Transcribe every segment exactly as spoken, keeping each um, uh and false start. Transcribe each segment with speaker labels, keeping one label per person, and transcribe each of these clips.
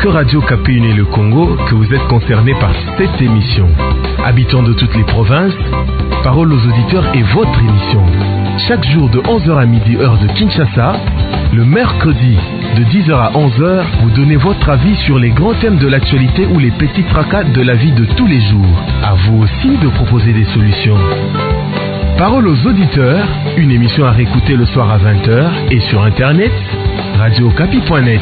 Speaker 1: que Radio Okapi unit le Congo que vous êtes concerné par cette émission. Habitants de toutes les provinces, Parole aux auditeurs est votre émission. Chaque jour de onze heures à midi heure de Kinshasa, le mercredi de dix heures à onze heures, vous donnez votre avis sur les grands thèmes de l'actualité ou les petits tracas de la vie de tous les jours. À vous aussi de proposer des solutions. Parole aux auditeurs, une émission à réécouter le soir à vingt heures et sur internet, radio okapi point net.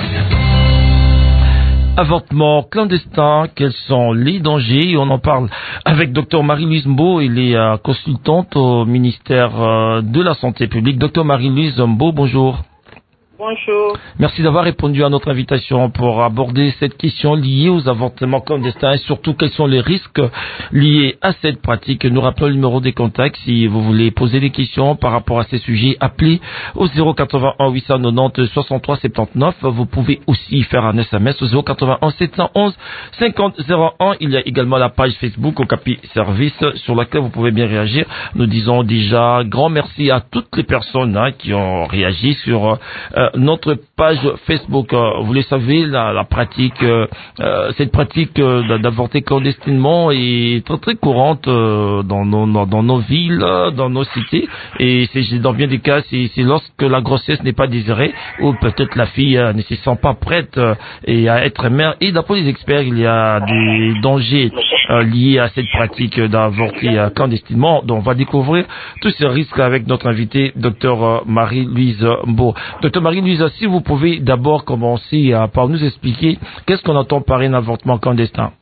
Speaker 2: Avortement clandestin, quels sont les dangers? On en parle avec Dr Marie-Louise Mbo, il est euh, consultante au ministère euh, de la Santé publique. Dr Marie-Louise Mbo, bonjour.
Speaker 3: Bonjour.
Speaker 2: Merci d'avoir répondu à notre invitation pour aborder cette question liée aux avortements clandestins et surtout quels sont les risques liés à cette pratique. Nous rappelons le numéro des contacts si vous voulez poser des questions par rapport à ces sujets. Appelez au zéro quatre-vingt-un huit cent quatre-vingt-dix soixante-trois soixante-dix-neuf. Vous pouvez aussi faire un S M S au zéro quatre-vingt-un sept cent onze cinquante zéro un. Il y a également la page Facebook Okapi Service sur laquelle vous pouvez bien réagir. Nous disons déjà grand merci à toutes les personnes hein, qui ont réagi sur euh, notre page Facebook. Euh, vous le savez, la, la pratique, euh, euh, cette pratique euh, d'avorter clandestinement est très très courante euh, dans, nos, dans nos villes, dans nos cités, et c'est dans bien des cas, c'est lorsque la grossesse n'est pas désirée ou peut-être la fille euh, ne se sent pas prête euh, et à être mère. Et d'après les experts, il y a des dangers euh, liés à cette pratique d'avorter euh, clandestinement. Donc on va découvrir tous ces risques avec notre invité, Dr Marie-Louise Mbo. Dr Marie-Louise, si vous pouvez d'abord commencer à, par nous expliquer qu'est-ce qu'on entend par un avortement clandestin.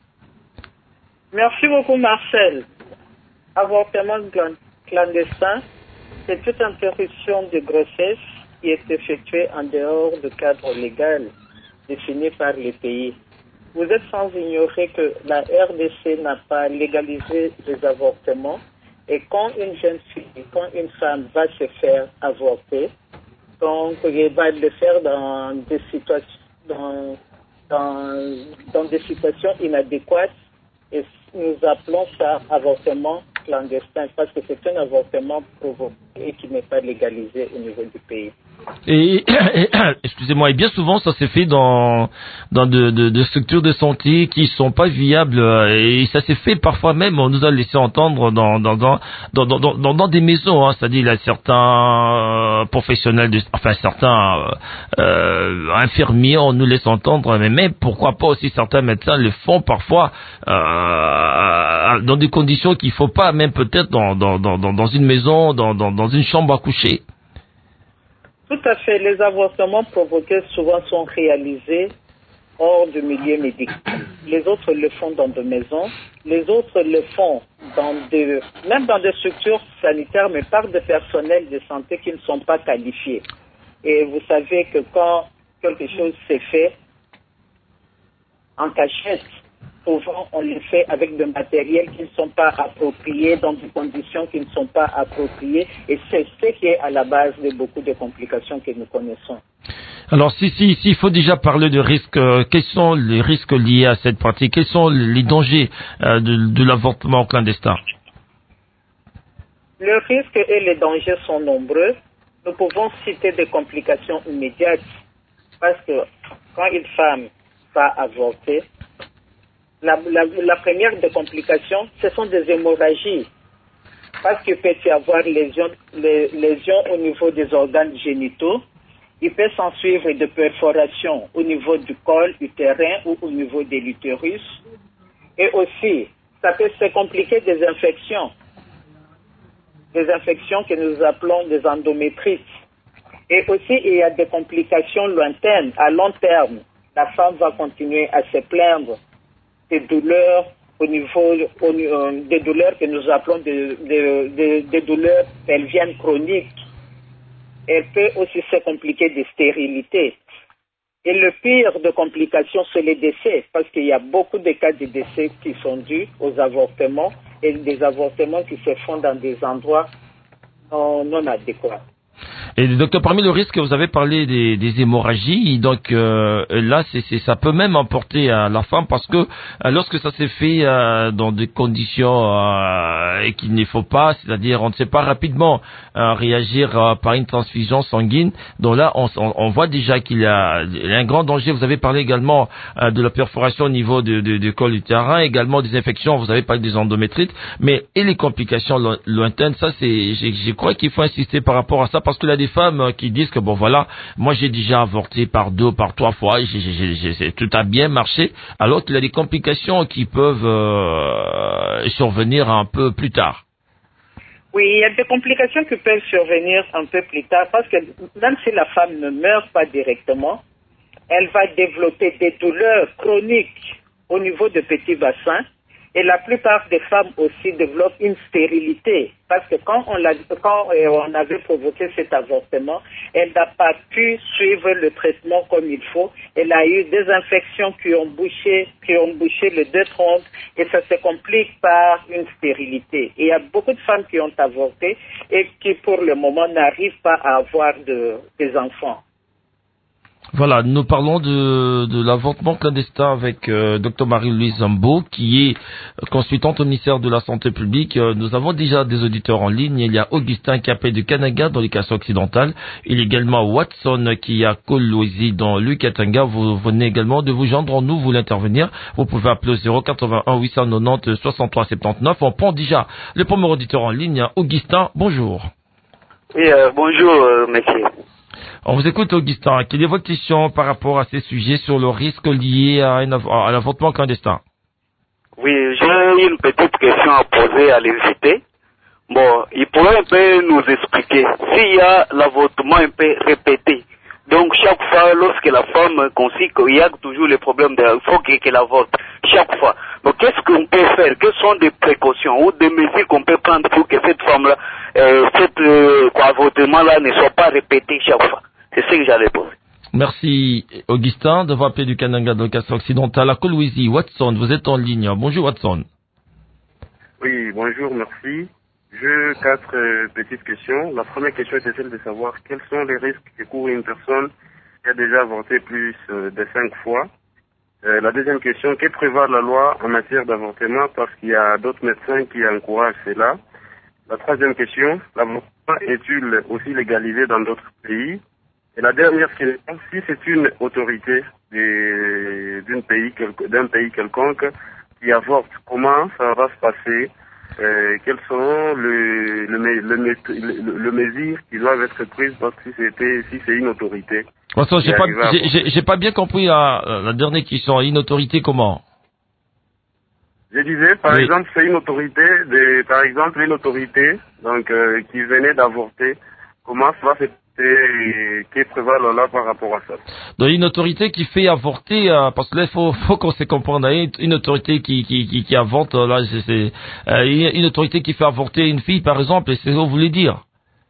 Speaker 3: Merci beaucoup Marcel. Avortement clandestin, c'est toute interruption de grossesse qui est effectuée en dehors du cadre légal défini par les pays. Vous êtes sans ignorer que la R D C n'a pas légalisé les avortements et quand une jeune fille, quand une femme va se faire avorter, donc, il va le faire dans des situations, dans, dans, dans des situations inadéquates. Et nous appelons ça avortement clandestin parce que c'est un avortement provoqué et qui n'est pas légalisé au niveau du pays.
Speaker 2: Et, et excusez-moi, et bien souvent ça s'est fait dans dans de, de, de structures de santé qui sont pas viables et ça s'est fait parfois même, on nous a laissé entendre dans dans dans dans dans, dans, dans des maisons, hein, c'est-à-dire il y a certains professionnels, de, enfin certains euh, infirmiers, on nous laisse entendre, mais même pourquoi pas aussi certains médecins le font parfois euh, dans des conditions qu'il faut pas, même peut-être dans dans dans dans une maison, dans dans dans une chambre à coucher.
Speaker 3: Tout à fait. Les avortements provoqués souvent sont réalisés hors du milieu médical. Les autres le font dans des maisons. Les autres le font dans des, même dans des structures sanitaires, mais par des personnels de santé qui ne sont pas qualifiés. Et vous savez que quand quelque chose s'est fait en cachette, souvent on le fait avec des matériels qui ne sont pas appropriés, dans des conditions qui ne sont pas appropriées, et c'est ce qui est à la base de beaucoup de complications que nous connaissons.
Speaker 2: Alors si si si il faut déjà parler de risques, euh, quels sont les risques liés à cette pratique? Quels sont les dangers euh, de, de l'avortement clandestin?
Speaker 3: Le risque et les dangers sont nombreux. Nous pouvons citer des complications immédiates parce que quand une femme va avorter, La, la, la première des complications, ce sont des hémorragies. Parce qu'il peut y avoir lésions, les lésions au niveau des organes génitaux. Il peut s'en suivre des perforations au niveau du col utérin ou au niveau de l'utérus. Et aussi, ça peut se compliquer des infections. Des infections que nous appelons des endométrites. Et aussi, il y a des complications lointaines, à long terme. La femme va continuer à se plaindre des douleurs au niveau, au, euh, des douleurs que nous appelons des, des, des, des douleurs pelviennes chroniques. Elle peut aussi se compliquer de stérilité. Et le pire de complications, c'est les décès, parce qu'il y a beaucoup de cas de décès qui sont dus aux avortements et des avortements qui se font dans des endroits non, non adéquats.
Speaker 2: Et docteur, parmi le risque, vous avez parlé des, des hémorragies. Donc euh, là, c'est, c'est, ça peut même emporter à la femme parce que euh, lorsque ça s'est fait euh, dans des conditions euh, et qu'il ne faut pas, c'est-à-dire on ne sait pas rapidement euh, réagir euh, par une transfusion sanguine. Donc là, on, on, on voit déjà qu'il y a, il y a un grand danger. Vous avez parlé également euh, de la perforation au niveau du de, de col utérin, également des infections. Vous avez parlé des endométrites, mais et les complications lo- lointaines. Ça, c'est, je, je crois qu'il faut insister par rapport à ça parce que là, des femmes qui disent que bon voilà, moi j'ai déjà avorté par deux, par trois fois, j'ai, j'ai, j'ai, j'ai, tout a bien marché, alors qu'il y a des complications qui peuvent euh, survenir un peu plus tard.
Speaker 3: Oui, il y a des complications qui peuvent survenir un peu plus tard parce que même si la femme ne meurt pas directement, elle va développer des douleurs chroniques au niveau du petit bassin. Et la plupart des femmes aussi développent une stérilité parce que quand on, l'a, quand on avait provoqué cet avortement, elle n'a pas pu suivre le traitement comme il faut. Elle a eu des infections qui ont bouché, qui ont bouché le deux troncs et ça se complique par une stérilité. Et il y a beaucoup de femmes qui ont avorté et qui pour le moment n'arrivent pas à avoir de, des enfants.
Speaker 2: Voilà, nous parlons de, de l'avortement clandestin avec euh, docteur Marie-Louise Zambo, qui est consultante au ministère de la Santé publique. Euh, nous avons déjà des auditeurs en ligne. Il y a Augustin qui appelle du Kananga dans les Kassai occidentales. Il y a également Watson qui est à Kolwezi dans le Katanga. Vous venez également de vous joindre en nous, vous voulez intervenir. Vous pouvez appeler au zéro quatre-vingt-un huit cent quatre-vingt-dix soixante-trois soixante-neuf. On prend déjà le premier auditeur en ligne. Augustin, bonjour.
Speaker 4: Oui, euh, bonjour, euh, monsieur.
Speaker 2: On vous écoute, Augustin. Quelle est votre question par rapport à ces sujets sur le risque lié à, un, à l'avortement clandestin?
Speaker 4: Oui, j'ai une petite question à poser à l'invité. Bon, il pourrait un peu nous expliquer s'il y a l'avortement un peu répété. Donc, chaque fois, lorsque la femme constate qu'il y a toujours le problème de, il faut qu'elle avorte, chaque fois. Donc, qu'est-ce qu'on peut faire? Quelles sont des précautions ou des mesures qu'on peut prendre pour que cette femme-là, euh, cet euh, avortement-là ne soit pas répété chaque fois? C'est ce que j'allais poser.
Speaker 2: Merci, Augustin, d'avoir appelé du Kananga de Kassai occidental à Kolwezi. Watson, vous êtes en ligne. Bonjour, Watson.
Speaker 5: Oui, bonjour, merci. J'ai quatre euh, petites questions. La première question était celle de savoir quels sont les risques que court une personne qui a déjà avorté plus euh, de cinq fois. Euh, la deuxième question, que prévoit la loi en matière d'avortement parce qu'il y a d'autres médecins qui encouragent cela. La troisième question, l'avortement est-il aussi légalisé dans d'autres pays? Et la dernière question, si c'est une autorité de, d'un pays, d'un pays quelconque qui avorte, comment ça va se passer? Euh, quelles sont le, le, le, le, le mesures qui doivent être prises parce que si c'était, si c'est une autorité?
Speaker 2: Watson, j'ai pas, j'ai, j'ai, j'ai pas bien compris la, la dernière question. Une autorité comment?
Speaker 5: Je disais, par
Speaker 2: oui.
Speaker 5: exemple, c'est une autorité, de, par exemple, une autorité donc euh, qui venait d'avorter. Comment ça va se passer? Qui prévoit la loi par rapport à ça?
Speaker 2: Donc une autorité qui fait avorter, euh, parce que là il faut, faut qu'on se comprenne. Une, une autorité qui, qui, qui, qui avorte, là c'est, c'est euh, une autorité qui fait avorter une fille, par exemple, c'est ce que vous voulez dire?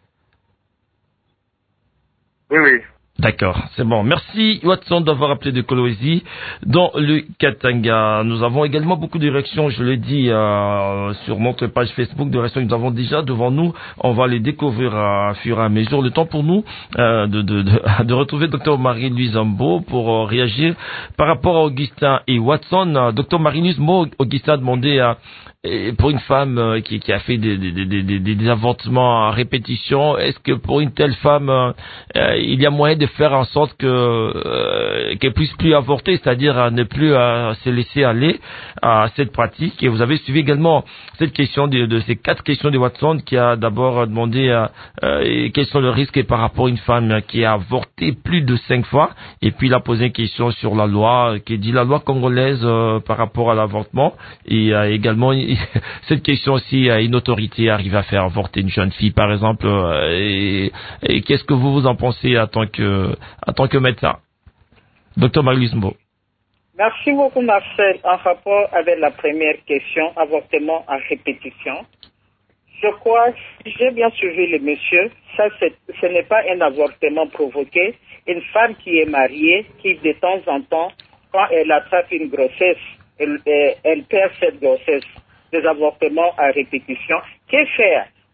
Speaker 5: Oui, oui.
Speaker 2: D'accord, c'est bon. Merci Watson d'avoir appelé de Kolwezi dans le Katanga. Nous avons également beaucoup de réactions, je l'ai dit, euh, sur notre page Facebook, de réactions que nous avons déjà devant nous. On va les découvrir à fur et à mesure. Le temps pour nous euh, de, de, de, de retrouver docteur Marie-Louise Zambo pour euh, réagir par rapport à Augustin et Watson. Euh, docteur Marie-Louise, moi, Augustin a demandé à Et pour une femme euh, qui, qui a fait des, des, des, des, des avortements à répétition, est-ce que pour une telle femme, euh, euh, il y a moyen de faire en sorte que euh, qu'elle puisse plus avorter, c'est-à-dire à ne plus euh, se laisser aller à cette pratique? Et vous avez suivi également cette question de, de ces quatre questions de Watson qui a d'abord demandé euh, euh, quels sont les risques par rapport à une femme qui a avorté plus de cinq fois, et puis il a posé une question sur la loi, qui dit la loi congolaise euh, par rapport à l'avortement, et euh, également cette question aussi, une autorité arrive à faire avorter une jeune fille, par exemple, et, et qu'est-ce que vous vous en pensez en tant que, en tant que médecin? Docteur Marie-Louise Zambo.
Speaker 3: Merci beaucoup, Marcel. En rapport avec la première question, avortement à répétition, je crois, si j'ai bien suivi le monsieur, ça, c'est, ce n'est pas un avortement provoqué. Une femme qui est mariée, qui de temps en temps, quand elle attrape une grossesse, elle, elle, elle perd cette grossesse. Des avortements à répétition. Que faire?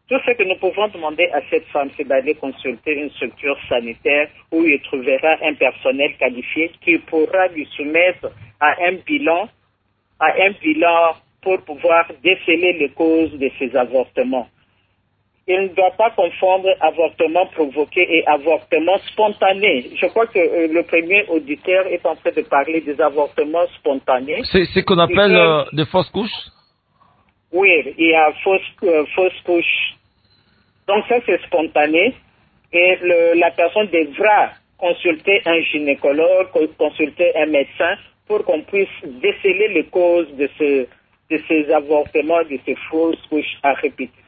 Speaker 3: Tout ce que nous pouvons demander à cette femme, c'est d'aller consulter une structure sanitaire où il trouvera un personnel qualifié qui pourra lui soumettre à un bilan, à un bilan pour pouvoir déceler les causes de ces avortements. Il ne doit pas confondre avortement provoqué et avortement spontané. Je crois que euh, le premier auditeur est en train de parler des avortements spontanés.
Speaker 2: C'est ce qu'on appelle que, euh, des fausses couches?
Speaker 3: Oui, il y a fausse, euh, fausse couche. Donc ça, c'est spontané. Et le, la personne devra consulter un gynécologue, consulter un médecin pour qu'on puisse déceler les causes de, ce, de ces avortements, de ces fausses couches à répétition.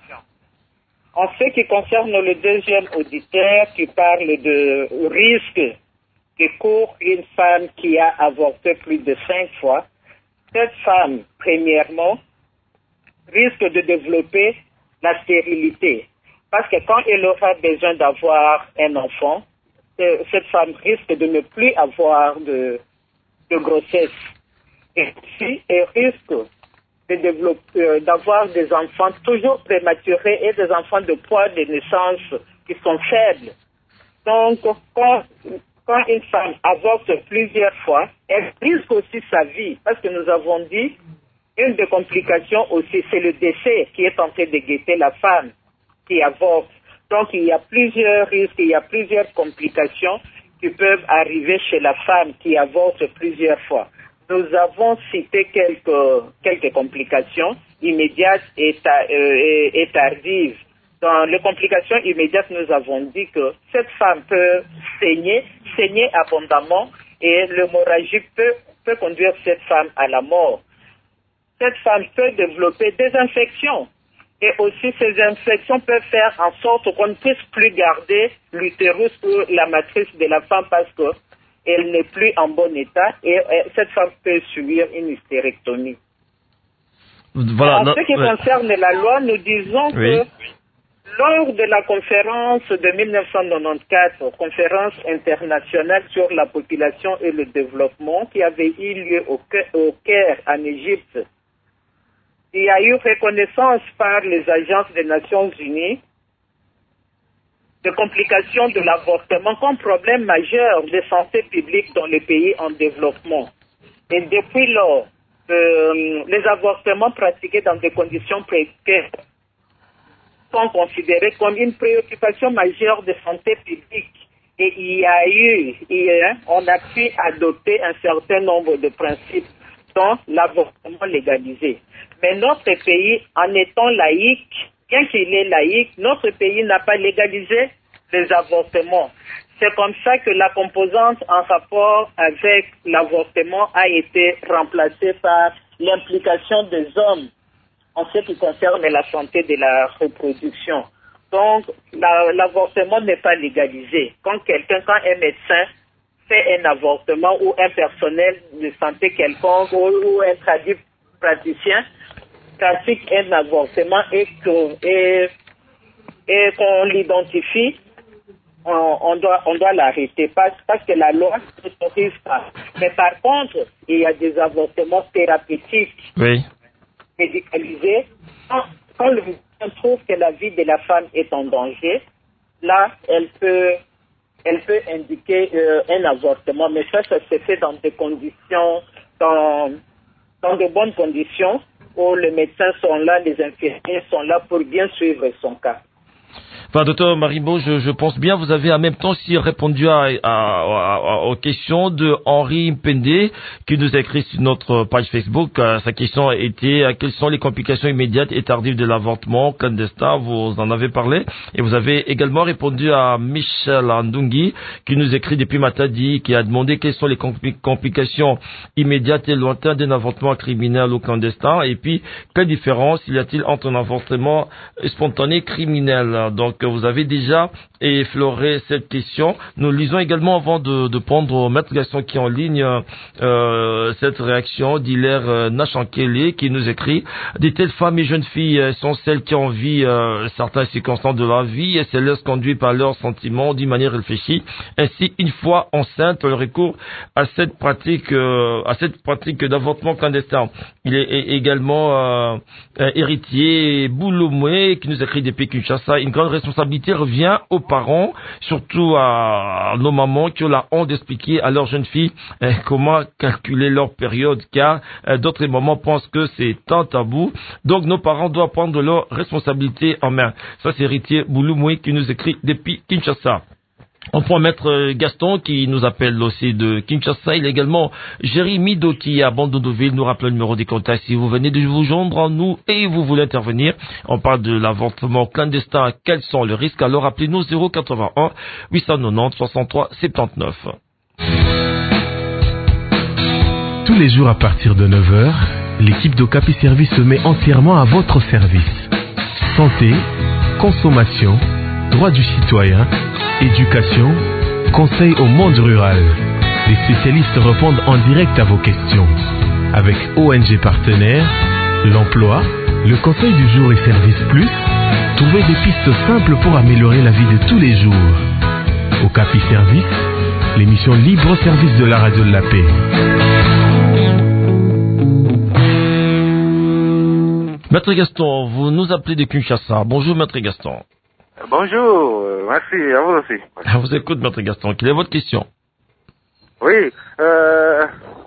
Speaker 3: En ce qui concerne le deuxième auditeur qui parle de risque que court une femme qui a avorté plus de cinq fois, cette femme, premièrement, risque de développer la stérilité. Parce que quand elle aura besoin d'avoir un enfant, cette femme risque de ne plus avoir de, de grossesse. Et si elle risque de développer, euh, d'avoir des enfants toujours prématurés et des enfants de poids de naissance qui sont faibles. Donc, quand, quand une femme avorte plusieurs fois, elle risque aussi sa vie. Parce que nous avons dit, une des complications aussi, c'est le décès qui est en train de guetter la femme qui avorte. Donc, il y a plusieurs risques, il y a plusieurs complications qui peuvent arriver chez la femme qui avorte plusieurs fois. Nous avons cité quelques, quelques complications immédiates et, ta, euh, et, et tardives. Dans les complications immédiates, nous avons dit que cette femme peut saigner, saigner abondamment et l'hémorragie peut, peut conduire cette femme à la mort. Cette femme peut développer des infections. Et aussi, ces infections peuvent faire en sorte qu'on ne puisse plus garder l'utérus ou la matrice de la femme parce qu'elle n'est plus en bon état et cette femme peut subir une hystérectomie.
Speaker 2: Voilà,
Speaker 3: en
Speaker 2: non,
Speaker 3: ce qui
Speaker 2: ouais.
Speaker 3: concerne la loi, nous disons oui. que lors de la conférence de mille neuf cent quatre-vingt-quatorze, conférence internationale sur la population et le développement qui avait eu lieu au Caire, en Égypte, il y a eu reconnaissance par les agences des Nations Unies de complications de l'avortement comme problème majeur de santé publique dans les pays en développement. Et depuis lors, euh, les avortements pratiqués dans des conditions précaires sont considérés comme une préoccupation majeure de santé publique. Et il y a eu, il y a, on a pu adopter un certain nombre de principes dont l'avortement légalisé. Mais notre pays, en étant laïque, bien qu'il est laïque, notre pays n'a pas légalisé les avortements. C'est comme ça que la composante en rapport avec l'avortement a été remplacée par l'implication des hommes en ce qui concerne la santé de la reproduction. Donc, la, l'avortement n'est pas légalisé. Quand quelqu'un, quand un médecin fait un avortement ou un personnel de santé quelconque ou, ou un traducteur praticien pratique un avortement et qu'on, et, et qu'on l'identifie, on, on doit, on doit l'arrêter parce, parce que la loi ne s'autorise pas. Mais par contre, il y a des avortements thérapeutiques,
Speaker 2: oui.
Speaker 3: médicalisés. Quand, quand le médecin trouve que la vie de la femme est en danger, là, elle peut, elle peut indiquer euh, un avortement. Mais ça, ça se fait dans des conditions, dans, dans de bonnes conditions, où les médecins sont là, les infirmiers sont là pour bien suivre son cas.
Speaker 2: Enfin, docteur Maribo, je, je pense bien, vous avez en même temps aussi répondu à, à, à, aux questions de Henri Mpende, qui nous a écrit sur notre page Facebook. Sa question était euh, quelles sont les complications immédiates et tardives de l'avortement clandestin, vous en avez parlé. Et vous avez également répondu à Michel Andungi, qui nous écrit depuis Matadi, qui a demandé quelles sont les compli- complications immédiates et lointaines d'un avortement criminel ou clandestin. Et puis, quelle différence y a-t-il entre un avortement spontané et criminel? Donc, Donc, vous avez déjà effleuré cette question. Nous lisons également, avant de, de prendre Maître Gaston qui est en ligne, euh, cette réaction d'Hilaire euh, Nachankele qui nous écrit: des telles femmes et jeunes filles euh, sont celles qui envient euh, certaines circonstances de leur vie et se laissent conduire par leurs sentiments d'une manière réfléchie. Ainsi, une fois enceinte, le recours à cette pratique, euh, à cette pratique d'avortement clandestin. Il est, est également euh, un héritier Bouloumoué qui nous écrit depuis Kinshasa: une grande responsabilité revient aux parents, surtout à nos mamans qui ont la honte d'expliquer à leurs jeunes filles euh, comment calculer leur période, car euh, d'autres mamans pensent que c'est un tabou. Donc nos parents doivent prendre leurs responsabilités en main. Ça, c'est héritier Bouloumoué qui nous écrit depuis Kinshasa. On prend Maître Gaston qui nous appelle aussi de Kinshasa. Il est également Jérémy Mido qui est à Bandondoville. Nous rappelle le numéro des contacts si vous venez de vous joindre à nous et vous voulez intervenir. On parle de l'avortement clandestin. Quels sont les risques? Alors appelez-nous zéro quatre-vingt-un huit cent quatre-vingt-dix soixante-trois soixante-dix-neuf.
Speaker 1: Tous les jours à partir de neuf heures, l'équipe d'Okapi Service se met entièrement à votre service. Santé, consommation, droits du citoyen, éducation, conseil au monde rural. Les spécialistes répondent en direct à vos questions. Avec O N G partenaires, l'emploi, le conseil du jour et Service Plus, trouvez des pistes simples pour améliorer la vie de tous les jours. Okapi Service, l'émission libre au service de la radio de la paix.
Speaker 2: Maître Gaston, vous nous appelez de Kinshasa. Bonjour Maître Gaston.
Speaker 6: Bonjour, merci, à vous aussi.
Speaker 2: Je vous écoute Maître Gaston, quelle est votre question?
Speaker 6: Oui, euh,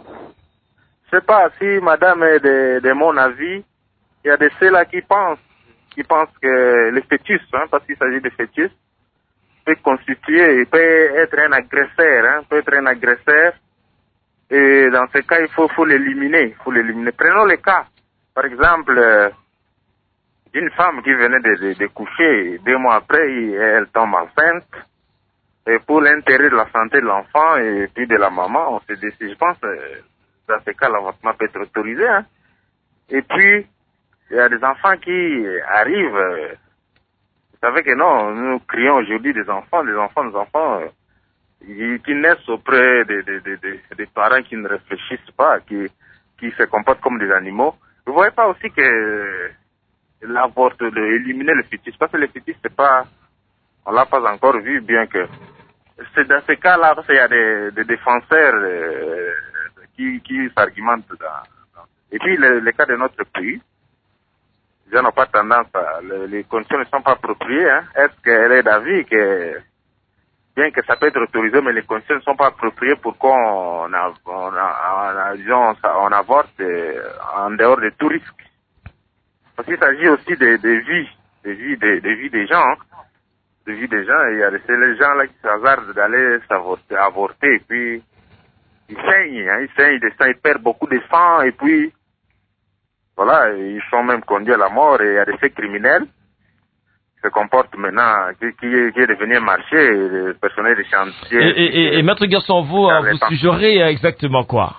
Speaker 6: je sais pas si madame est de, de mon avis. Il y a de ceux-là qui pensent, qui pensent que le fœtus, hein, parce qu'il s'agit de fœtus, peut constituer, peut être un agresseur, hein, peut être un agresseur. Et dans ce cas, il faut, faut l'éliminer, faut l'éliminer. Prenons le cas, par exemple, euh, d'une femme qui venait de, de, de coucher, deux mois après, elle tombe enceinte. Et pour l'intérêt de la santé de l'enfant et puis de la maman, on se décide, je pense, dans ce cas, l'avortement peut être autorisé. Hein. Et puis, il y a des enfants qui arrivent. Euh, vous savez que non, nous crions aujourd'hui des enfants, des enfants, des enfants euh, qui naissent auprès des de, de, de, de parents qui ne réfléchissent pas, qui, qui se comportent comme des animaux. Vous voyez pas aussi que l'avortement, de éliminer le fœtus, parce que le fœtus, c'est pas, on l'a pas encore vu, bien que c'est dans ces cas-là, parce qu'il y a des, des défenseurs euh, qui, qui s'argumentent dans, dans. Et puis, le, le cas de notre pays, ils n'ont pas tendance à, le, les conditions ne sont pas appropriées, hein. Est-ce qu'elle est d'avis que, bien que ça peut être autorisé, mais les conditions ne sont pas appropriées pour qu'on a, on a, on, disons, on avorte euh, en dehors de tout risque. Parce qu'il s'agit aussi de, de vie, de vie, de, de vie des gens, hein. De vie des gens, et il y a c'est les gens là qui s'hasardent d'aller s'avorter, avorter, et puis ils saignent, hein, ils saignent de sang, ils perdent beaucoup de sang, et puis voilà, ils sont même conduits à la mort, et il y a des faits criminels qui se comportent maintenant, qui, qui, qui est devenu un marché, le personnel de chantier.
Speaker 2: Et, et, et, et Maître Garçon, vous, vous suggérez exactement quoi?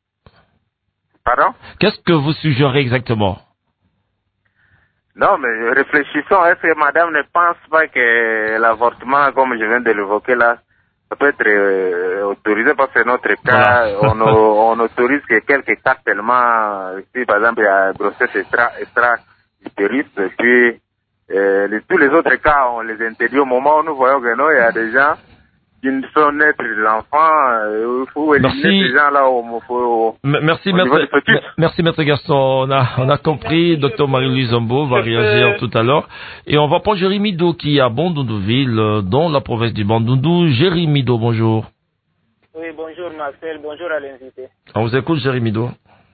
Speaker 6: Pardon?
Speaker 2: Qu'est-ce que vous suggérez exactement?
Speaker 6: Non, mais réfléchissons. Est-ce que madame ne pense pas que l'avortement, comme je viens de l'évoquer là, ça peut être euh, autorisé parce que notre cas, voilà. on, on autorise que quelques cas tellement, si par exemple il y a grossesse extra, extra utérus, et puis euh, les, tous les autres cas, on les interdit au moment où nous voyons que non, il y a des gens qui ne sont nés des enfants, il faut éliminer
Speaker 2: Merci.
Speaker 6: ces gens-là au, au,
Speaker 2: Merci,
Speaker 6: au
Speaker 2: maître,
Speaker 6: niveau du fœtus.
Speaker 2: Merci, maître Gaston. On a, on a compris. Docteur Marie-Louise Zombo va réagir tout à l'heure. Et on va prendre Jérémy Do qui est à Bandundouville, dans la province du Bandundu. Jérémy Do, bonjour.
Speaker 7: Oui, bonjour Marcel, bonjour à l'invité.
Speaker 2: On vous écoute, Jérémy Do.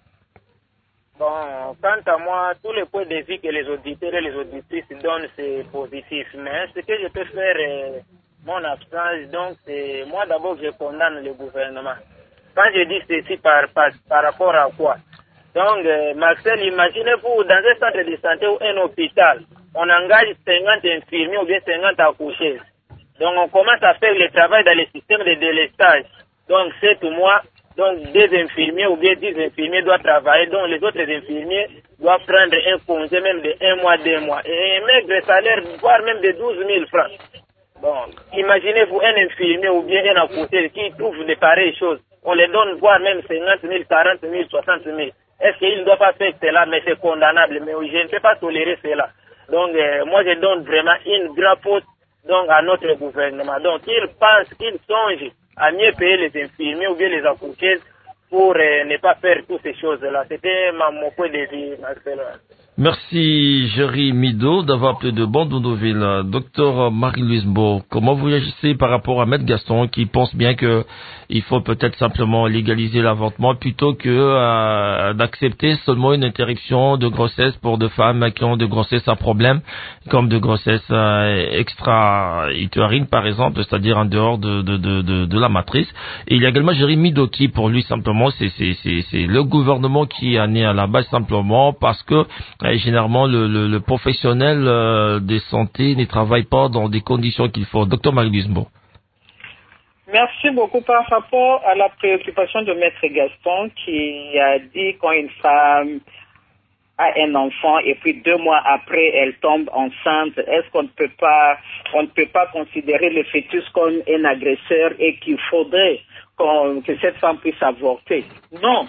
Speaker 7: Bon, quant à moi, tous les points de vue que les auditeurs et les auditrices donnent, c'est positif. Mais ce que je peux faire, euh, mon absence, donc, c'est moi d'abord, je condamne le gouvernement. Quand je dis ceci, par, par, par rapport à quoi? Donc, euh, Marcel, imaginez-vous, dans un centre de santé ou un hôpital, on engage cinquante infirmiers ou bien cinquante accoucheuses. Donc, on commence à faire le travail dans le système de délestage. Donc, sept mois, donc, deux infirmiers ou bien dix infirmiers doivent travailler. Donc, les autres infirmiers doit prendre un congé même de un mois, deux mois. Et un maigre salaire, voire même de douze mille francs. Bon, imaginez-vous un infirmier ou bien un accoucheur qui trouve de pareilles choses. On les donne voire même cinquante mille, quarante mille, soixante mille. Est-ce qu'il ne doit pas faire cela? Mais c'est condamnable. Mais je ne peux pas tolérer cela. Donc, euh, moi, je donne vraiment une grande faute donc, à notre gouvernement. Donc, il pense, qu'il songe à mieux payer les infirmiers ou bien les accoucheuses pour euh, ne pas faire toutes ces choses-là. C'était ma, mon point de vue, Marcelo.
Speaker 2: Merci, Jerry Mido, d'avoir appelé de Bandounoville. Docteur Marie-Louise Beau, comment vous réagissez par rapport à Maître Gaston qui pense bien que il faut peut-être simplement légaliser l'avortement plutôt que euh, d'accepter seulement une interruption de grossesse pour des femmes qui ont de grossesse à problème, comme de grossesse euh, extra-utérine par exemple, c'est-à-dire en dehors de, de, de, de, de la matrice. Et il y a également Jerry Mido qui, pour lui, simplement, c'est, c'est, c'est, c'est le gouvernement qui en est à la base simplement parce que Et généralement, le, le, le professionnel euh, de santé ne travaille pas dans des conditions qu'il faut. Docteur Marie-Louise Beau.
Speaker 3: Merci beaucoup par rapport à la préoccupation de Maître Gaston qui a dit quand une femme a un enfant et puis deux mois après elle tombe enceinte, est-ce qu'on ne peut pas, on ne peut pas considérer le fœtus comme un agresseur et qu'il faudrait qu'on, que cette femme puisse avorter? Non.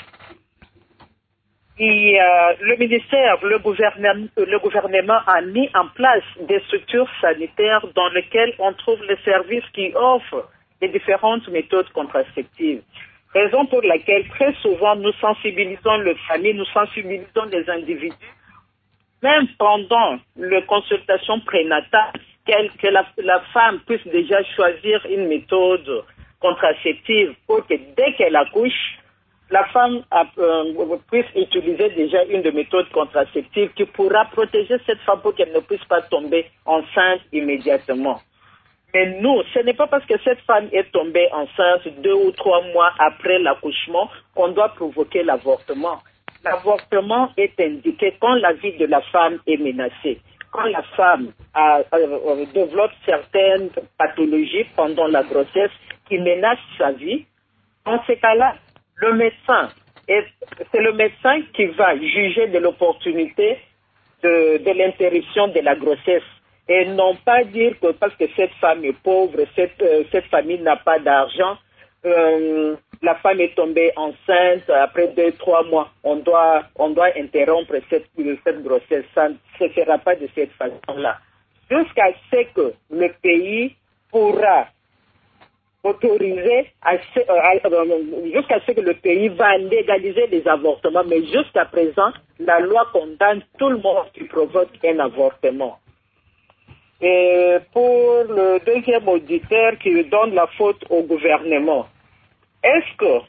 Speaker 3: Et, euh, le ministère, le gouvernement, le gouvernement a mis en place des structures sanitaires dans lesquelles on trouve les services qui offrent les différentes méthodes contraceptives. Raison pour laquelle très souvent nous sensibilisons les familles, nous sensibilisons les individus, même pendant la consultation prénatale, que la, la femme puisse déjà choisir une méthode contraceptive pour que dès qu'elle accouche, la femme a, euh, puisse utiliser déjà une des méthodes contraceptives qui pourra protéger cette femme pour qu'elle ne puisse pas tomber enceinte immédiatement. Mais nous, ce n'est pas parce que cette femme est tombée enceinte deux ou trois mois après l'accouchement qu'on doit provoquer l'avortement. L'avortement est indiqué quand la vie de la femme est menacée. Quand la femme a, euh, développe certaines pathologies pendant la grossesse qui menacent sa vie, dans ces cas-là, le médecin, est, c'est le médecin qui va juger de l'opportunité de, de l'interruption de la grossesse. Et non pas dire que parce que cette femme est pauvre, cette, euh, cette famille n'a pas d'argent, euh, la femme est tombée enceinte après deux, trois mois, on doit, on doit interrompre cette, cette grossesse. Ça ne se fera pas de cette façon-là. Jusqu'à ce que le pays pourra autoriser, à ce, euh, jusqu'à ce que le pays va légaliser les avortements. Mais jusqu'à présent, la loi condamne tout le monde qui provoque un avortement. Et pour le deuxième auditeur qui donne la faute au gouvernement, est-ce que...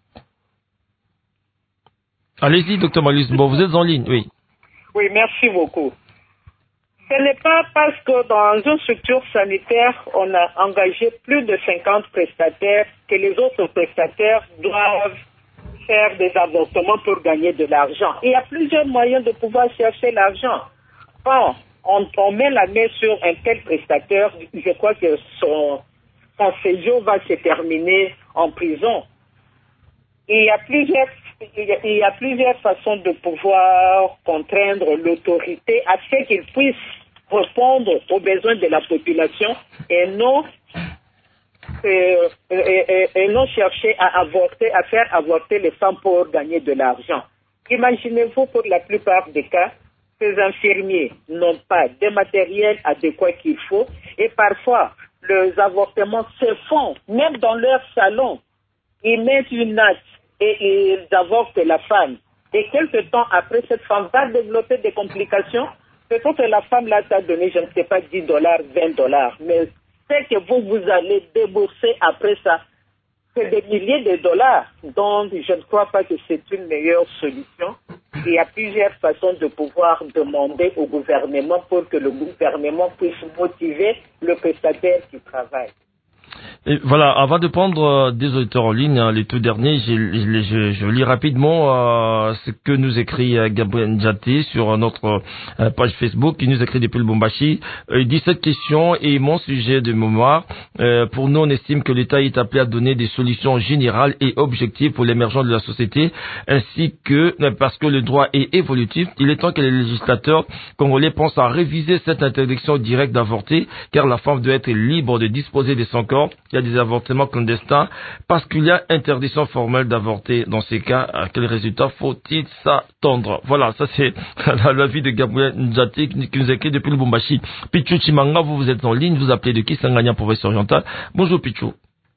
Speaker 2: Allez-y, docteur Marie-Louise Beau, vous êtes en ligne, oui.
Speaker 3: Oui, merci beaucoup. Ce n'est pas parce que dans une structure sanitaire, on a engagé plus de cinquante prestataires que les autres prestataires doivent faire des avortements pour gagner de l'argent. Il y a plusieurs moyens de pouvoir chercher l'argent. Bon, on, on met la main sur un tel prestataire, je crois que son, son séjour va se terminer en prison. Il y a plusieurs, il y a, il y a plusieurs façons de pouvoir contraindre l'autorité à ce qu'il puisse répondre aux besoins de la population et non, euh, et, et, et non chercher à avorter, à faire avorter les femmes pour gagner de l'argent. Imaginez-vous, pour la plupart des cas, ces infirmiers n'ont pas de matériel adéquat qu'il faut et parfois les avortements se font même dans leur salon. Ils mettent une natte et ils avortent la femme. Et quelque temps après, cette femme va développer des complications. Peut-être que la femme là t'a donné, je ne sais pas, dix dollars, vingt dollars. Mais ce que vous, vous allez débourser après ça, c'est des milliers de dollars. Donc, je ne crois pas que c'est une meilleure solution. Il y a plusieurs façons de pouvoir demander au gouvernement pour que le gouvernement puisse motiver le prestataire qui travaille.
Speaker 2: Et voilà, avant de prendre euh, des auditeurs en ligne, hein, les tout derniers, je, je, je, je lis rapidement euh, ce que nous écrit euh, Gabriel Ndjati sur notre euh, page Facebook. Il nous écrit depuis le Lubumbashi. Euh, il dit cette question est mon sujet de mémoire. Euh, pour nous, on estime que l'État est appelé à donner des solutions générales et objectives pour l'émergence de la société, ainsi que euh, parce que le droit est évolutif. Il est temps que les législateurs congolais pensent à réviser cette interdiction directe d'avorter, car la femme doit être libre de disposer de son corps. Il y a des avortements clandestins parce qu'il y a interdiction formelle d'avorter. Dans ces cas, à quel résultat faut-il s'attendre? Voilà, ça c'est l'avis de Gabriel Ndjati qui nous écrit depuis le Lubumbashi. Pichou Chimanga, vous, vous êtes en ligne, vous appelez de Kisangani, province orientale. Bonjour Pichou.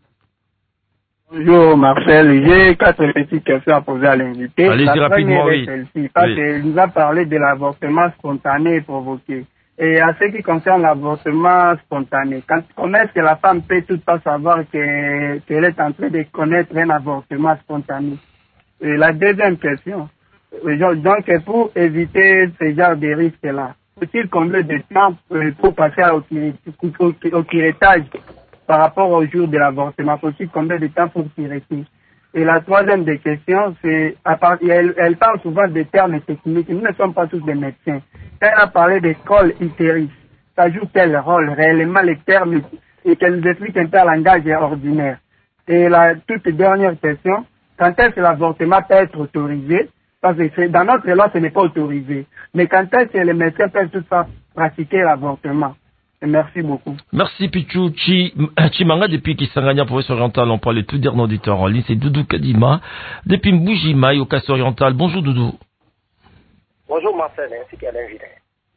Speaker 8: Bonjour Marcel, j'ai quatre petites questions à poser à l'invité.
Speaker 2: Allez-y rapidement, oui.
Speaker 8: Celle-ci, parce
Speaker 2: oui.
Speaker 8: qu'il nous a parlé de l'avortement spontané et provoqué. Et à ce qui concerne l'avortement spontané, quand, comment est-ce que la femme peut tout pas savoir que, qu'elle est en train de connaître un avortement spontané? Et la deuxième question, donc pour éviter ce genre de risques-là, faut-il combien de temps pour passer au, au, au curettage par rapport au jour de l'avortement? Faut-il combien de temps pour cureter? Et la troisième des questions, c'est, à part, elle, elle parle souvent des termes techniques. Nous ne sommes pas tous des médecins. Elle a parlé des cols utérus. Ça joue quel rôle réellement les termes et qu'elle nous explique un peu un langage ordinaire. Et la toute dernière question, quand est-ce que l'avortement peut être autorisé? Parce que dans notre loi, ce n'est pas autorisé. Mais quand est-ce que les médecins peuvent tout ça pratiquer l'avortement? Merci beaucoup.
Speaker 2: Merci Pichou Chimanga depuis Kisangani, province orientale. On parle de tout dernier auditeur en ligne. C'est Doudou Kadima depuis Mbujimai au Casse orientale. Bonjour Doudou.
Speaker 9: Bonjour Marcel, ainsi qu'à l'invité.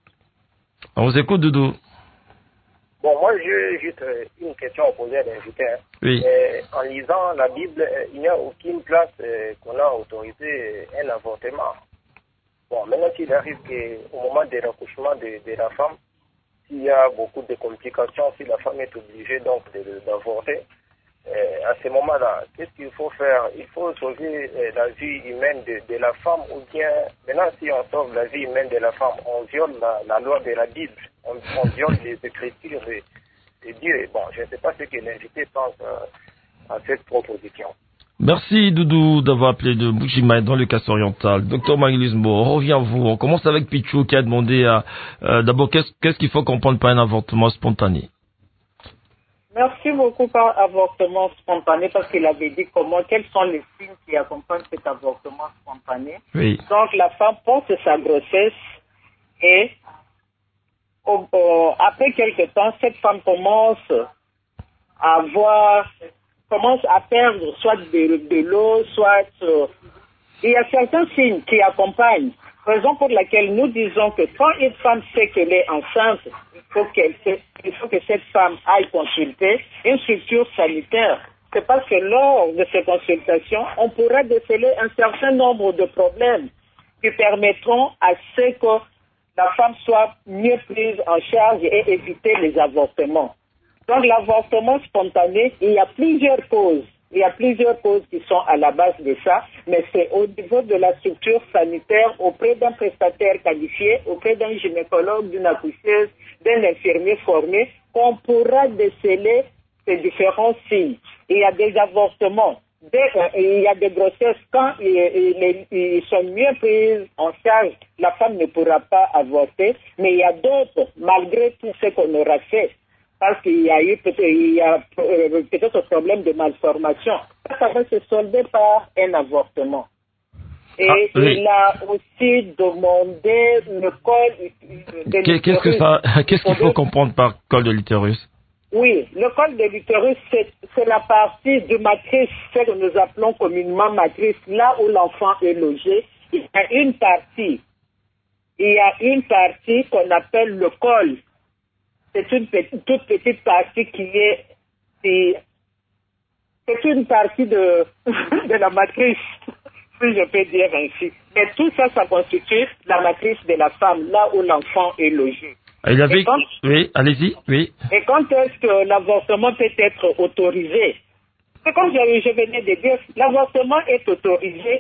Speaker 2: On vous écoute Doudou.
Speaker 9: Bon, moi j'ai juste une question à poser à l'invité. Hein.
Speaker 2: Oui.
Speaker 9: Et en lisant la Bible, il n'y a aucune place euh, qu'on a autorisé un avortement. Bon, maintenant s'il arrive qu'au moment de l'accouchement de, de la femme, s'il y a beaucoup de complications, si la femme est obligée donc d'avorter, euh, à ce moment-là, qu'est-ce qu'il faut faire? Il faut sauver euh, la vie humaine de, de la femme, ou bien, maintenant si on sauve la vie humaine de la femme, on viole la, la loi de la Bible, on, on viole les écritures de, de Dieu. Bon, je ne sais pas ce que l'invité pense euh, à cette proposition.
Speaker 2: Merci Doudou d'avoir appelé de Mbujimai dans le Casse oriental. Docteur Mangilismo, on revient à vous. On commence avec Pichou qui a demandé à, euh, d'abord qu'est-ce, qu'est-ce qu'il faut comprendre par un avortement spontané.
Speaker 3: Merci beaucoup par avortement spontané parce qu'il avait dit comment, quels sont les signes qui accompagnent cet avortement spontané.
Speaker 2: Oui.
Speaker 3: Donc la femme porte sa grossesse et au, au, après quelque temps, cette femme commence à avoir commence à perdre soit de, de l'eau, soit... Euh, il y a certains signes qui accompagnent, raison pour laquelle nous disons que quand une femme sait qu'elle est enceinte, il faut, qu'elle sait, il faut que cette femme aille consulter une structure sanitaire. C'est parce que lors de ces consultations, on pourra déceler un certain nombre de problèmes qui permettront à ce que la femme soit mieux prise en charge et éviter les avortements. Donc l'avortement spontané, il y a plusieurs causes. Il y a plusieurs causes qui sont à la base de ça, mais c'est au niveau de la structure sanitaire, auprès d'un prestataire qualifié, auprès d'un gynécologue, d'une accoucheuse, d'un infirmier formé, qu'on pourra déceler ces différents signes. Il y a des avortements, des, euh, il y a des grossesses, quand ils, ils, ils sont mieux prises en charge, la femme ne pourra pas avorter, mais il y a d'autres, malgré tout ce qu'on aura fait, parce qu'il y a eu peut-être, il y a, euh, peut-être un problème de malformation. Ça va se solder par un avortement. Et ah, oui. Il a aussi demandé le col de l'utérus.
Speaker 2: Qu'est-ce que ça, qu'est-ce qu'il faut comprendre par col de l'utérus?
Speaker 3: Oui, le col de l'utérus, c'est, c'est la partie du matrice, ce que nous appelons communément matrice, là où l'enfant est logé. Il y a une partie, il y a une partie qu'on appelle le col. C'est une petite, toute petite partie qui est, c'est, c'est une partie de, de la matrice, si je peux dire ainsi. Mais tout ça, ça constitue la matrice de la femme, là où l'enfant est logé.
Speaker 2: Il avait... quand... Oui, allez-y, oui.
Speaker 3: Et quand est-ce que l'avortement peut être autorisé? C'est comme je, je venais de dire, l'avortement est autorisé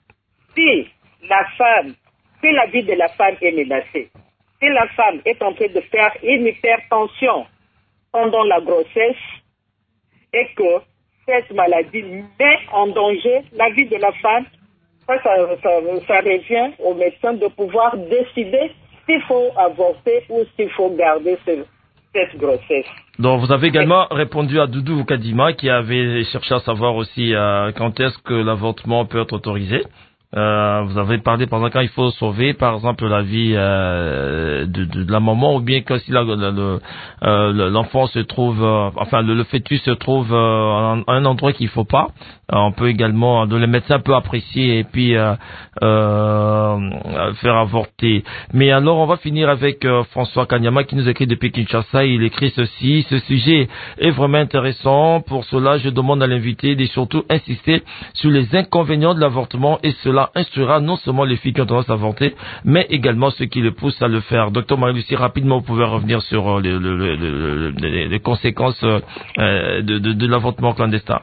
Speaker 3: si la femme, si la vie de la femme est menacée. Si la femme est en train de faire une hypertension pendant la grossesse et que cette maladie met en danger la vie de la femme, ça, ça, ça, ça revient au médecin de pouvoir décider s'il faut avorter ou s'il faut garder ce, cette grossesse.
Speaker 2: Donc vous avez également répondu à Doudou Kadima qui avait cherché à savoir aussi euh, quand est-ce que l'avortement peut être autorisé. Euh, vous avez parlé par exemple quand il faut sauver par exemple la vie euh, de, de, de la maman, ou bien que si la, le, le, euh, l'enfant se trouve, euh, enfin le, le fœtus se trouve euh, à un endroit qu'il faut pas. Euh, on peut également, le médecin peut apprécier et puis euh, euh, faire avorter. Mais alors on va finir avec euh, François Kanyama qui nous écrit depuis Kinshasa. Il écrit ceci: ce sujet est vraiment intéressant. Pour cela, je demande à l'invité de surtout insister sur les inconvénients de l'avortement, et cela instruira non seulement les filles qui ont tendance à avorter, mais également ceux qui les poussent à le faire. Docteur Marie-Lucie, rapidement, vous pouvez revenir sur les, les, les, les, les conséquences euh, de, de, de l'avortement clandestin.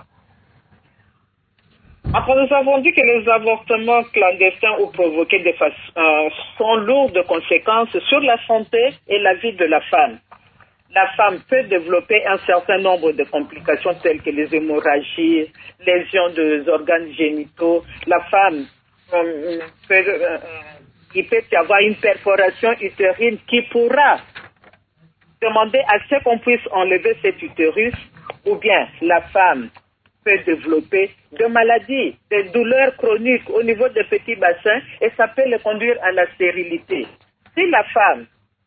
Speaker 3: Après, nous avons dit que les avortements clandestins ou provoqués de façon, euh, sont lourds de conséquences sur la santé et la vie de la femme. La femme peut développer un certain nombre de complications telles que les hémorragies, lésions des organes génitaux. La femme euh, peut, euh, il peut y avoir une perforation utérine qui pourra demander à ce qu'on puisse enlever cet utérus, ou bien la femme peut développer des maladies, des douleurs chroniques au niveau des petits bassins, et ça peut le conduire à la stérilité. Si la femme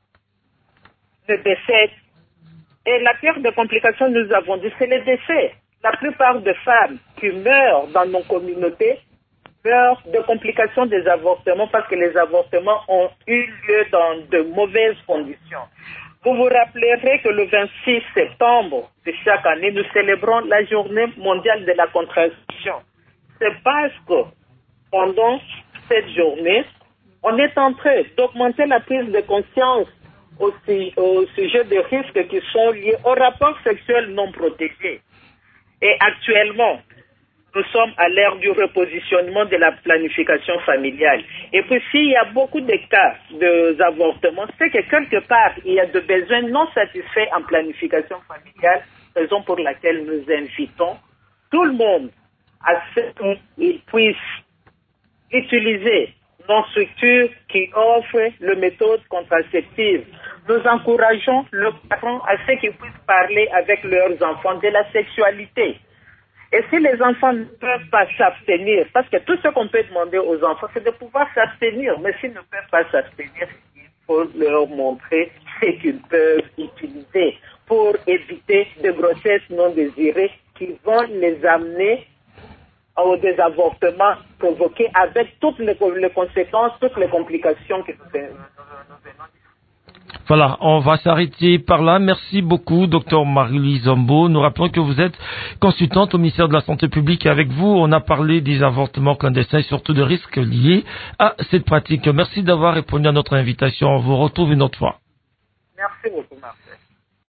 Speaker 3: ne décède, et la pire des complications, nous avons dit, c'est le décès. La plupart des femmes qui meurent dans nos communautés meurent de complications des avortements parce que les avortements ont eu lieu dans de mauvaises conditions. Vous vous rappellerez que le vingt-six septembre de chaque année, nous célébrons la journée mondiale de la contraception. C'est parce que pendant cette journée, on est en train d'augmenter la prise de conscience aussi au sujet des risques qui sont liés au rapport sexuel non protégé. Et actuellement, nous sommes à l'ère du repositionnement de la planification familiale. Et puis, s'il y a beaucoup de cas d'avortement, c'est que quelque part, il y a de besoins non satisfaits en planification familiale, raison pour laquelle nous invitons tout le monde à ce qu'ils puissent utiliser nos structures qui offrent les méthodes contraceptives. Nous encourageons les parents à ce qu'ils puissent parler avec leurs enfants de la sexualité. Et si les enfants ne peuvent pas s'abstenir, parce que tout ce qu'on peut demander aux enfants, c'est de pouvoir s'abstenir. Mais s'ils ne peuvent pas s'abstenir, il faut leur montrer ce qu'ils peuvent utiliser pour éviter des grossesses non désirées qui vont les amener au désavortement provoqué avec toutes les, les conséquences, toutes les complications que nous venons.
Speaker 2: Voilà, on va s'arrêter par là. Merci beaucoup, docteur Marie-Louise Zombo. Nous rappelons que vous êtes consultante au ministère de la Santé publique. Avec vous, on a parlé des avortements clandestins et surtout de risques liés à cette pratique. Merci d'avoir répondu à notre invitation. On vous retrouve une autre fois.
Speaker 3: Merci beaucoup, Marcel.